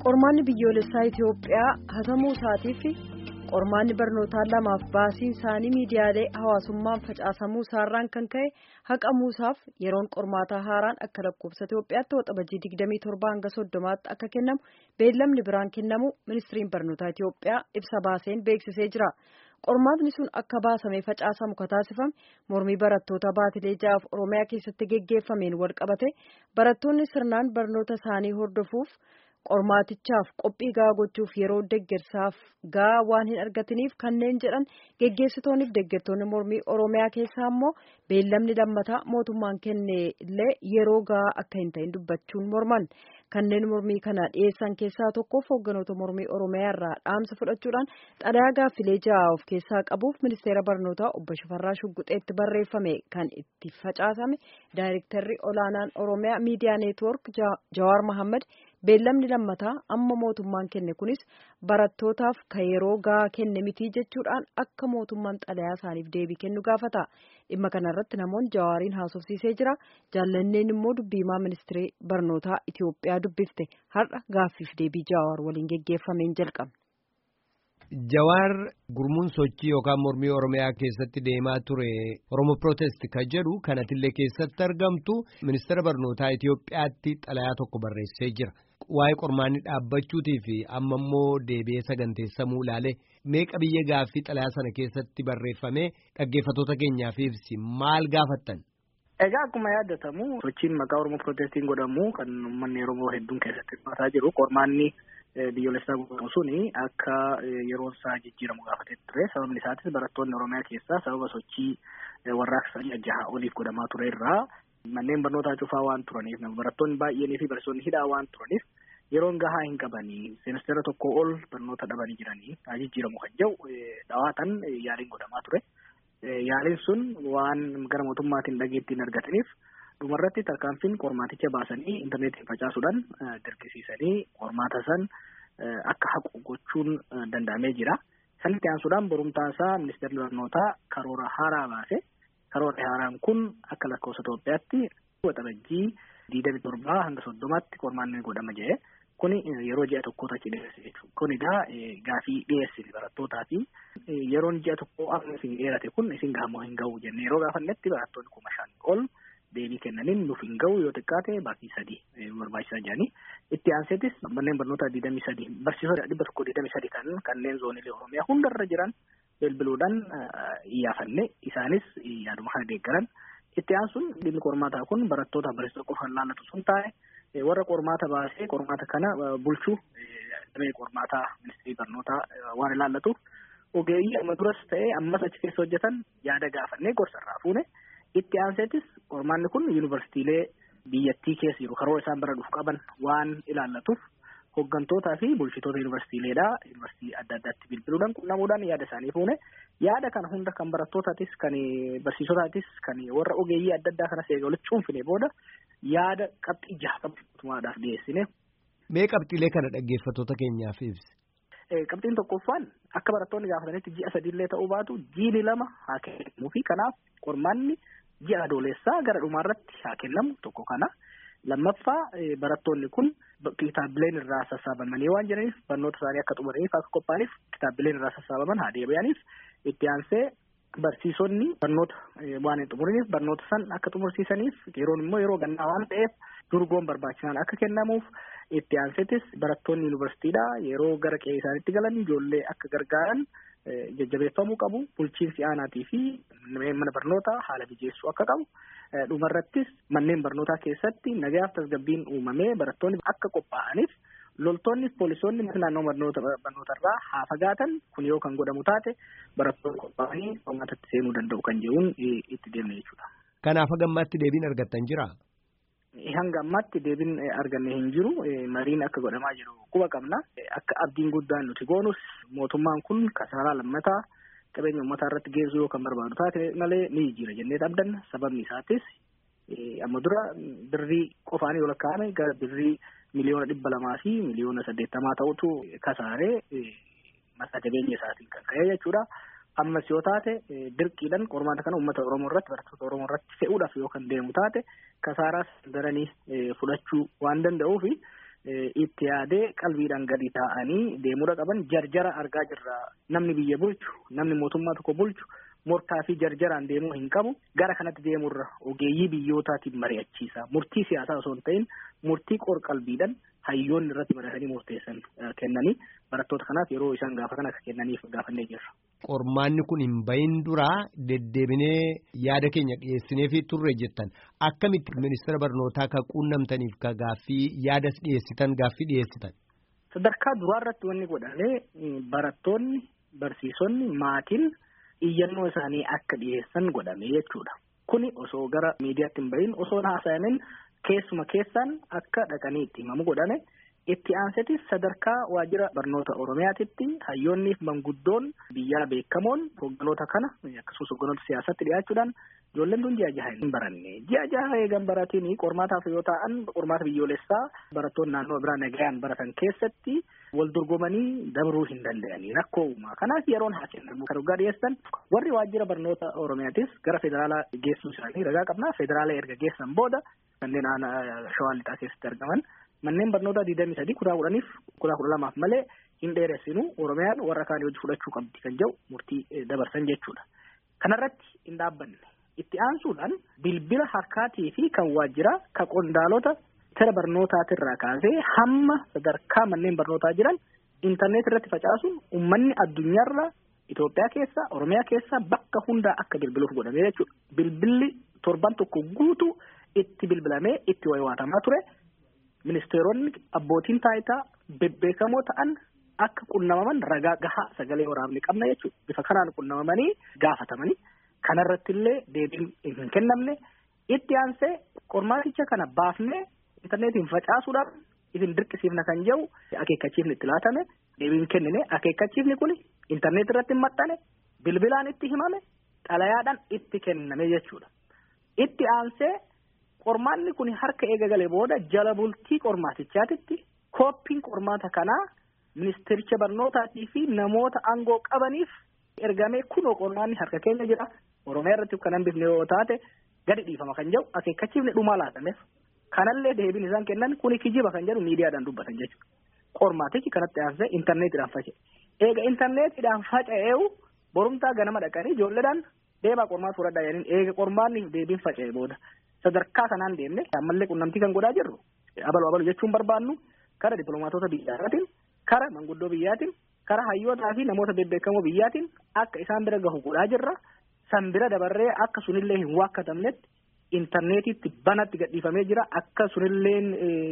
Qormaanni biyyoolessaa Itoophiyaa hatamuu isaatii fi qormaanni barnootaa lamaaf baasiin isaanii miidiyaalee hawaasummaan facaasamuu isaarraan kan ka'e haqamuusaaf yeroon qormaataa haaraan akka lakkoofsa Itoophiyaatti waxabajjii 27 hanga 30tti akka kennamu beellamni biraan kennamu ministiriin barnootaa Itoophiyaa ibsa baaseen beeksisee jira. Qormaatni sun akka baasamee facaasamu kataasifame mormii barattoota baatilee ja'aaf Oromiyaa keessatti geggeeffameen wal qabate barattoonni sirnaan barnoota isaanii hordofuuf qormaatichaaf qophii gahaa gochuuf yeroo deeggarsaaf gahaa waan hin argatiniif kanneen jedhan geggeessitoonniif deeggartoonni mormii Oromiyaa keessaa immoo beellamni lammataa mootummaan kenne illee yeroo gahaa akka hin ta'in dubbachuun morman. Kanneen mormii kana dhiyeessan keessaa tokkoof hoogganoota mormii Oromiyaa irraa dhaamsa fudhachuudhaan xalayaa gaaffilee ja'a of keessaa qabuuf ministeera barnootaa obbo Shifarraa Shugguxeetti barreeffame kan itti facaasame daayirektarri olaanaan Oromiyaa miidiyaa neetwoork Jawaar Mohaammed beellamni lammataa amma mootummaan kenne kunis barattootaaf kan yeroo gahaa kenne mitii jechuudhaan akka mootummaan xalayaa isaaniif deebii kennu gaafata. Dhimma kanarratti namoonni Jawaariin haasofsiisee jira. Jaallanneen immoo dubbiimaa ministeera barnootaa Itoophiyaa dubbifte har'a gaaffiif deebii Jawaar waliin geggeeffameen jalqabne. Jawaar gurmuun sochii yookaan mormii Oromiyaa keessatti deemaa ture Oromo Protest kan jedhu kanatillee keessatti argamtu ministeera barnootaa Itoophiyaatti xalayaa tokko barreessee jira. Waa'ee qormaanni dhaabbachuutii fi amma immoo deebi'ee saganteessamuu ilaale meeqa biyya gaaffii xalayaa sana keessatti barreeffamee dhaggeeffatoota keenyaaf ibsi maal gaafattan? Egaa akkuma yaadatamu sochiin maqaa Oromo Protestiin godhamu kan uummanni Oromoo hedduun keessatti hirmaataa jiru qormaanni biyyoolessaa godhamu suni akka yeroon isaa jijjiiramu gaafatee ture. Sababni isaatis barattoonni Oromiyaa keessaa sababa sochii warraaqsa jaha oliif godhamaa ture irraa manneen barnootaa cufaa waan turaniif barattoonni baay'eenii fi barsiisonni hidhaa waan turaniif yeroon gahaa hin qabanii seemistera tokko ol barnoota dhabanii jiranii jijjiiramu kan jedhu dhawaatan yaaliin godhamaa ture. Yaaliin sun waan gara mootummaatiin dhageettiin argataniif dhumarratti tarkaanfiin qormaaticha baasanii intarneetiin facaasuudhaan dirqisiisanii qormaata san akka haqu gochuun danda'amee jira. Sanitti aansuudhaan borumtaasaa ministeerri barnootaa karoora haaraa baase. Karoorri haaraan kun akka lakkoofsa Itoophiyaatti waxabajjii 27 hanga 30tti qormaanni godhama jedhe. Kuni yeroo ji'a tokko achi dheeresse jechuudha. Kun egaa gaafii dhiyeessine barattootaati. Yeroon ji'a tokko amma isin dheerate kun isin gahamoo hin gahu jennee yeroo gaafannetti barattoonni 5,000 ol deebii kennaniin nuuf hin gahu yoo xiqqaate baasii 3 barbaachisaa jedhanii. Itti aanseetis manneen barnootaa 23 barsiisota 123 kanneen zooniilee Oromiyaa hundarra jiran bilbiluudhaan iyyafanne isaanis yaaduma kana deeggaran. Itti aansuun dhimmi qormaataa kun barattoota barsiisota qofaan laallatu sun taa'e. Warra qormaata baasee qormaata kana bulchuu damee qormaataa ministeerii barnootaa waan ilaallatuuf ogeeyyii amma duras ta'ee ammas achi keessa hojjetan yaada gaafannee gorsarraa fuune. Itti aanseetis qormaanni kun yuunivarsiitiilee biyyattii keessa jiru karoora isaan bira dhufu qaban waan ilaallatuuf hooggantootaa fi bulchitoota yuunivarsiitiileedhaa yuunivarsiitii adda addaatti bilbiluudhaan qunnamuudhaan yaada isaanii fuune. Yaada kana hunda kan barattootatis kan barsiisotaatis kan warra ogeeyyii adda addaa kanas eega walitti cuunfine booda yaada qabxii 6 mootummaadhaaf dhiyeessine. Mee qabxiilee kana dhaggeeffatoota keenyaaf ibsi? Qabxiin tokkoffaan akka barattoonni gaafatanitti ji'a 3 illee ta'uu baatu jiini 2 haa kennamuu fi kanaaf qormaanni ji'a adoolessaa gara dhumaarratti haa kennamu tokko kana. Lammaffaa barattoonni kun kitaabileen irraa sassaabamanii waan jiraniif barnoota isaanii akka xumuraniif akka qophaa'aniif kitaabileen irraa sassaabaman haa deebi'aniif. Itti aansee barsiisonni barnoota waan hin xumuraniif barnoota san akka xumursiisaniif yeroon immoo yeroo gannaa waan ta'eef durgoon barbaachisaan akka kennamuuf. Itti aanseetis barattoonni yuunivarsiitiidhaa yeroo gara qe'ee isaaniitti galan ijoollee akka gargaaran jajjabeeffamuu qabu. Bulchiinsi aanaatii fi mana barnootaa haala mijeessuu akka qabu. Dhumarrattis manneen barnootaa keessatti nagaaf tasgabbiin uumamee barattoonni akka qophaa'aniif loltoonni poolisoonni naannoo barnootarraa haa fagaatan kun yoo kan godhamu taate barattoonni qophaa'anii qormaatatti seenuu danda'u kan jedhuun itti deemne jechuudha. Kanaaf hanga ammaatti deebiin argattan jiraa? Hanga ammaatti deebiin arganne hin jiru. Mariin akka godhamaa jiru quba qabna. Akka abdiin guddaan nuti goonus mootummaan kun kasaaraa lammataa qabeenya uummataa irratti geessuu yoo kan barbaadu taate malee ni jira jennee abdanna. Sababni isaatis amma dura birrii qofaanii ol kaa'ame gara birrii miliyoona 200 fi miliyoona 80 ta'utu kasaaree mata jabeenya isaatiin kan ka'e jechuudha. Ammas yoo taate dirqiidhaan qormaata kana uummata Oromoo irratti barattoota Oromoo irratti fe'uudhaaf yoo kan deemu taate kasaaraas daranii fudhachuu waan danda'uuf itti yaadee qalbiidhaan gadi taa'anii deemuudha qaban jarjara argaa jirra. Namni biyya bulchu, namni mootummaa tokko bulchu morkaa fi jarjaraan deemuu hin qabu. Gara kanatti deemurra ogeeyyii biyyootaatiin mari'achiisa. Murtii siyaasaa osoo hin ta'in murtii qalbiidhaan hayyoonni irratti maratanii murteessan kennanii barattoota kanaaf yeroo isaan gaafatan akka kennaniif gaafannee jirra. Qormaanni kun hin bahin duraa deddeebinee yaada keenya dhiyeessinee fi turre jettan akkamitti ministeera barnootaa ka quunnamtaniif ka gaaffii yaadas dhiyeessitan gaaffii dhiyeessitan. Sadarkaa duraa irratti wanni godhamee barattoonni, barsiisonni, maatiin iyyannoo isaanii akka dhiyeessan godhamee jechuudha. Kuni osoo gara miidiyaatti hin bahin osoo haasayamin keessuma keessaan akka dhaqanii itti himamu godhame. Itti aansetis sadarkaa waajjira barnoota Oromiyaatitti hayyoonniif manguddoon biyyaa beekamoon hogganoota kana akkasumas hogganoota siyaasatti dhiyaachuudhaan ijoolleen tun ji'a jaha hin baranne. Ji'a jaha eegan baratiin qormaataaf yoo ta'an qormaata biyyoolessaa barattoonni naannoo biraa nagayaan baratan keessatti wal dorgomanii dabruu hin danda'anii rakkoo uumaa. Kanaaf yeroon haa kennamu kan dhugaa dhiyeessan warri waajjira barnoota Oromiyaatis gara federaalaa geessuu isaanii ragaa qabnaa. Federaalaa erga geessan booda kanneen Shawaa Lixaa keessatti argaman manneen barnoota 23 kutaa 10f kutaa 12f malee hin dheeressinu Oromiyaan warra kaan hojii fudhachuu qabdi kan jedhu murtii dabarsan jechuudha. Kanarratti hin dhaabbanne. Itti aansuudhaan bilbila harkaatii fi kan waajjiraa kan qondaalota sera barnootaatirraa kaasee hamma sadarkaa manneen barnootaa jiran intarneet irratti facaasuun uummanni addunyaarra Itoophiyaa keessa Oromiyaa keessa bakka hundaa akka bilbiluuf godhamee jechuudha. Bilbilli torban tokko guutuu itti bilbilamee itti waywaatamaa ture. Ministeeronni abbootiin taayitaa bebbeekamoo ta'an akka qunnamaman ragaa gahaa sagalee waraabni qabna jechuudha. Bifa kanaan qunnamamanii gaafatamanii kanarratti illee deebiin hin kennamne. Itti aansee qormaaticha kana baafnee intarneetiin facaasuudhaan isin dirqisiifna kan jedhu akeekkachiifni itti laatame deebiin kennine. Akeekkachiifni kun intarneet irratti hin maxxane bilbilaan itti himame xalayaadhaan itti kenname jechuudha. Itti aansee qormaanni kun harka eega galee booda jala bultii qormaatichaatitti kooppiin qormaata kanaa ministeericha barnootaatii fi namoota aangoo qabaniif ergamee kunoo qormaanni harka keenya jira. Oromiyaa irratti kan hambifne yoo taate gadi dhiifama kan jedhu akeekkachiifni dhumaa laatameef kanallee deebiin isaan kennan kuni kijiba kan jedhu miidiyaadhaan dubbatan jechuudha. Qormaatichi kanatti aansee intarneetiidhaan faca'e. Eega intarneetiidhaan faca'eewu borumtaa ganama dhaqanii ijoolleedhaan deemaa qormaata fudhadhaa jedhanii eega qormaanniif deebiin faca'e booda sadarkaa kanaan deemne ammallee qunnamtii kan godhaa jirru abalu jechuun barbaannu kara dippiloomaatota biyyaatiin kara manguddoo biyyaatiin kara hayyootaa fi namoota bebbeekamoo biyyaatiin akka isaan bira gahu godhaa jirra. San bira dabarree akka sunillee hin waakkatamnetti intarneetiitti banatti gadhiifamee jira. Akka sunilleen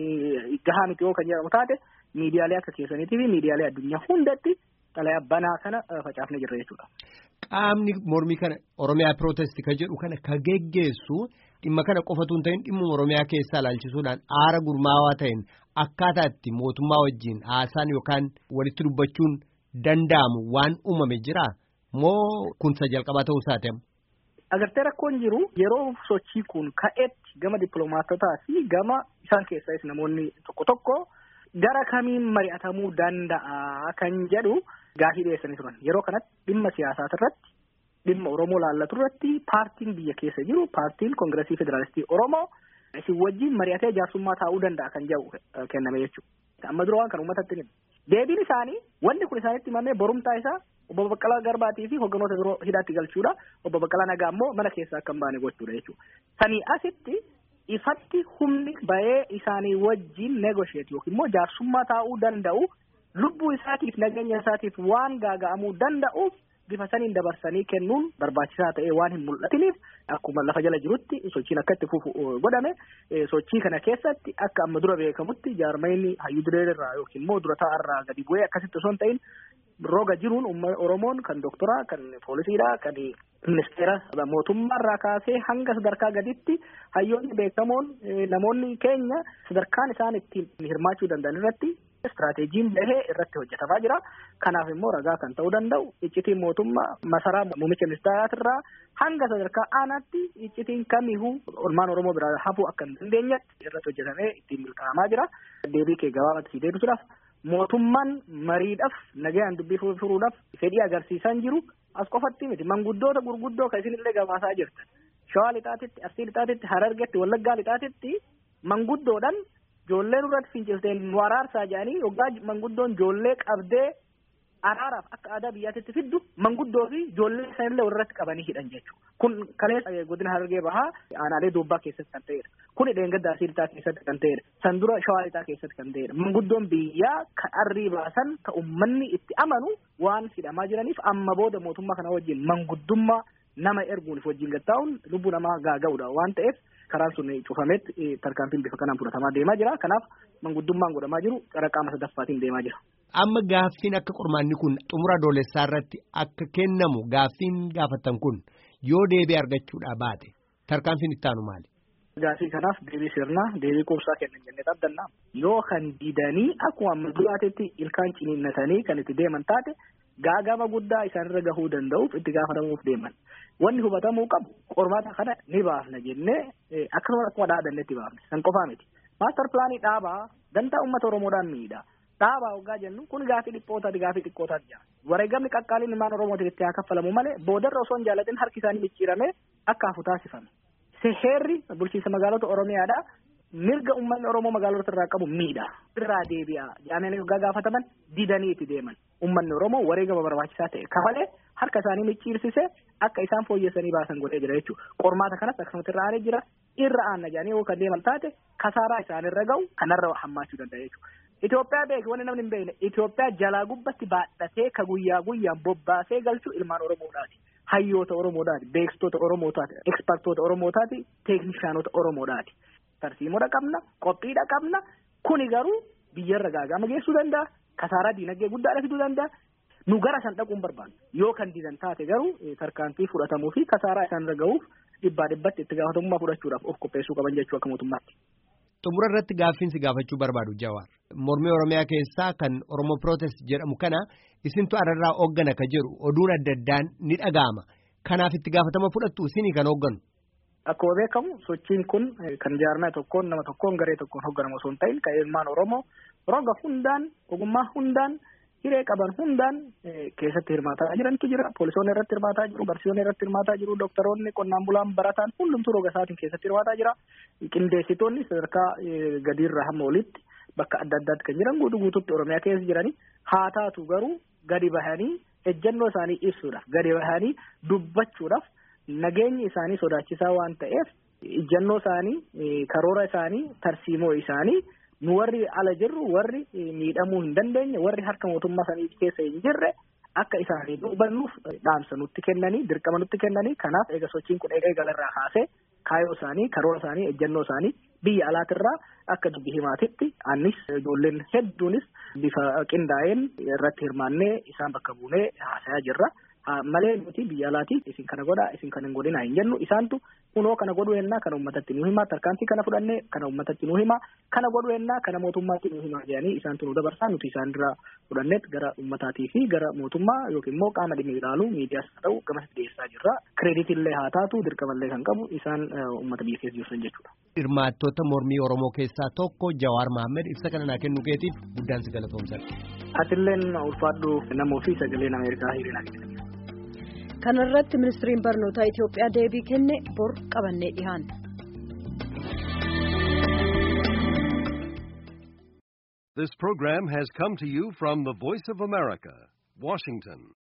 gahaa miti yoo kan jedhamu taate miidiyaalee akka keessaniitii fi miidiyaalee addunyaa hundatti xalayaa banaa kana facaafnee jirra jechuudha. Qaamni mormii kana Oromiyaa Pirootestii kan jedhu kana ka geggeessu dhimma kana qofatu hin ta'in dhimma Oromiyaa keessaa ilaalchisuudhaan aara gurmaawaa ta'een akkaataa itti mootummaa wajjin haasaan yookaan walitti dubbachuun danda'amu waan uumame jira. Moo kunsa jalqabaa ta'uu isaati? Agartee rakkoon jiru yeroo sochii kun ka'etti gama dippiloomaatotaa fi gama isaan keessaas namoonni tokko tokko gara kamiin mari'atamuu danda'a kan jedhu gaafii dhiyeessanii turan. Yeroo kanatti dhimma siyaasaa irratti dhimma Oromoo laallatu irratti paartiin biyya keessa jiru paartiin Koongireesii Federaalistii Oromoo isin wajjin mari'atee jaarsummaa taa'uu danda'a kan jedhu kenname jechuudha. Amma dura waan kan uummatatti himu. Deebiin isaanii wanni kun isaanitti himamee borumtaa isaa Obbo Baqqalaa Garbaatii fi hogganoota biroo hidhaatti galchuudha. Obbo Baqqalaa Nagaa immoo mana keessaa akka hin baane gochuudha jechuudha. Sanii asitti ifatti humni bahee isaanii wajjin neegosheetii yookiin immoo jaarsummaa taa'uu danda'u lubbuu isaatiif nageenya isaatiif waan gaaga'amuu danda'uuf bifa saniin dabarsanii kennuun barbaachisaa ta'ee waan hin mul'atiniif akkuma lafa jala jirutti sochiin akka itti fufu godhame. Sochii kana keessatti akka amma dura beekamutti jaarmayni hayyuu direerraa yookiin immoo dura taa'arraa gadi bu'ee akkasitti osoo hin ta'in roga jiruun uummanni Oromoon kan doktoraa kan poolisiidhaa kan ministeera mootummaarraa kaasee hanga sadarkaa gaditti hayyoonni beekamoon namoonni keenya sadarkaan isaan ittiin hirmaachuu danda'an irratti istiraateejiin bahee irratti hojjetamaa jira. Kanaaf immoo ragaa kan ta'uu danda'u iccitiin mootummaa masaraa muummicha ministeeraatirraa hanga sadarkaa aanaatti iccitiin kamiyyuu olmaan Oromoo biraa hafuu akka hin dandeenyetti irratti hojjetamee ittiin milkaa'amaa jira. Deebii kee gabaabatti si deebisuudhaaf mootummaan mariidhaaf nagayaan dubbii furuudhaaf fedhii agarsiisan jiru as qofatti miti manguddoota gurguddoo kan isinillee gabaasaa jirtan Shawaa Lixaatitti, Arsii Lixaatitti, Harargetti, Wallaggaa Lixaatitti manguddoodhaan ijoolleen irratti finciltee nu araarsaa jedhanii yoggaa manguddoon ijoollee qabdee araaraaf akka aadaa biyyaatti fiddu manguddoo fi ijoollee isaanillee irratti qabanii hidhan jechuudha. Kun kaleessa godina Harargee Bahaa aanaalee Doobbaa keessatti kan ta'edha. Kuni Dheengaddaa Siiltaa keessatti kan ta'edha. Sandura Shawaa Lixaa keessatti kan ta'edha. Manguddoon biyyaa kan arrii baasan kan uummanni itti amanu waan hidhamaa jiraniif amma booda mootummaa kana wajjin manguddummaa nama erguuniif wajjin gattaa'uun lubbuu namaa gaaga'uudha waan ta'eef karaan sun cufametti tarkaanfiin bifa kanaan fudhatamaa deemaa jira. Kanaaf manguddummaan godhamaa jiru gara qaama sadaffaatiin deemaa jira. Amma gaaffiin akka qormaanni kun xumura adoolessaa irratti akka kennamu gaaffiin gaafatan kun yoo deebii argachuudhaa baate tarkaanfiin itti aanu maali? Gaaffii kanaaf deebii sirnaa deebii quubsaa kennan jennee abdannaa yoo kan didanii akkuma amma duraatetti ilkaan ciniinnatanii kan itti deeman taate gaagama guddaa isaanirra gahuu danda'uuf itti gaafatamuuf deeman. Wanni hubatamuu qabu qormaata kana ni baafna jennee akkuma dhaadannetti baafne san qofaa miti. Maastar pilaanii dhaabaa dantaa uummata Oromoodhaan miidha. Dhaabaa hoggaa jennu kun gaaffii xiqqootaati jira. Wareegamni qaqqaaliin ilmaan Oromootiif itti haa kaffalamu malee boodarra osoo hin jaalatin harki isaanii micciiramee akka hafu taasifame. Seherri bulchiinsa magaalota Oromiyaadhaa mirga uummanni Oromoo magaalota irraa qabu miidha. Irraa deebi'a jedhamanii hoggaa gaafataman didanii itti deeman. Uummanni Oromoo wareegama barbaachisaa ta'e kafalee harka isaanii micciirsisee akka isaan fooyyessanii baasan godhee jira jechuudha. Qormaata kanas akkasumatti irra aanee jira. Irra aanna jedhanii yoo kan deeman taate kasaaraa isaanirra gahu kanarra hammaachuu danda'a jechuudha. Itoophiyaa beeku wanni namni hin beekne Itoophiyaa jalaa gubbatti baadhatee ka guyyaa guyyaan bobbaasee galchuu ilmaan Oromoodhaati. Hayyoota Oromoodhaati. Beeksitoota Oromootaati. Ekspertoota Oromootaati. Teeknishaanota Oromoodhaati. Tarsiimoodha qabna. Qophiidha qabna. Kuni garuu biyyarra gaagama geessuu danda'a. Kasaaraa diinagdee guddaadha fiduu danda'a. Nu gara san dhaquun barbaanna. Yoo kan didan taate garuu tarkaanfii fudhatamuu fi kasaaraa isaanirra gahuuf dhibbatti itti gaafatamummaa fudhachuudhaaf of qopheessuu qaban jechuu akka mootummaatti. Xumura irratti gaaffiinsi gaafachuu barbaadu Jawaar. Mormii Oromiyaa keessaa kan Oromoo Protest jedhamu kana isintu ararraa hooggana ka jedhu oduun adda addaan ni dhaga'ama. Kanaaf itti gaafatama fudhattu isinii kan hoogganu. Akkuma beekamu sochiin kun kan jaarmaa tokkoon nama tokkoon garee tokkoon hoogganamu osoo hin ta'in kan ilmaan Oromoo roga hundaan ogummaa hundaan hiree qaban hundaan keessatti hirmaataa jirantu jira. Poolisoonni irratti hirmaataa jiru, barsiisonni irratti hirmaataa jiru, doktoroonni, qonnaan bulaan, barataan hundumtuu roga isaatiin keessatti hirmaataa jira. Qindeessitoonni sadarkaa gadiirraa hamma olitti bakka adda addaatti kan jiran guutuutti Oromiyaa keessa jiranii haa taatu garuu gadi bahanii ejjennoo isaanii ibsuudhaaf gadi bahanii dubbachuudhaaf nageenyi isaanii sodaachisaa waan ta'eef ejjennoo isaanii karoora isaanii tarsiimoo isaanii nu warri ala jirru warri miidhamuu hin dandeenye warri harka mootummaa isaanii keessa hin jirre akka isaanii dubbannuuf dhaamsa nutti kennanii dirqama nutti kennanii kanaaf eega sochiin kun eegalarraa kaasee kaayoo isaanii karoora isaanii ejjennoo isaanii biyya alaatirraa akka dubbi himaatitti annis ijoolleen hedduunis bifa qindaa'een irratti hirmaannee isaan bakka buunee haasayaa jirra. Malee nuti biyya alaati isin kana godhaa isin kana hin godhinaa hin jennu isaantu kunoo kana godhuu ennaa kana uummatatti nu himaa tarkaanfii kana fudhannee kana uummatatti nu himaa kana godhuu ennaa kana mootummaatti nu himaa jedhanii isaantu nu dabarsaa nuti isaan irraa fudhanneet gara uummataatii fi gara mootummaa yookiin immoo qaama dhimmi ilaalu miidiyaas haa ta'u gamasitti dhiyeessaa jirra. Kireeditillee haa taatu dirqamallee kan qabu isaan uummata biyya keessa jirsan jechuudha. Hirmaattota mormii Oromoo keessaa tokko Jawaar Mohaammed ibsa kana naa kennu keetiif guddaan si galatoomsadha. Atilleen ulfaadhu namoo fi sagaleen Ameerikaa hiriiraan kenna. Kanarratti ministiriin barnootaa Itoophiyaa deebii kenne bor qabannee dhiyaanna. This program has come to you from the Voice of America, Washington.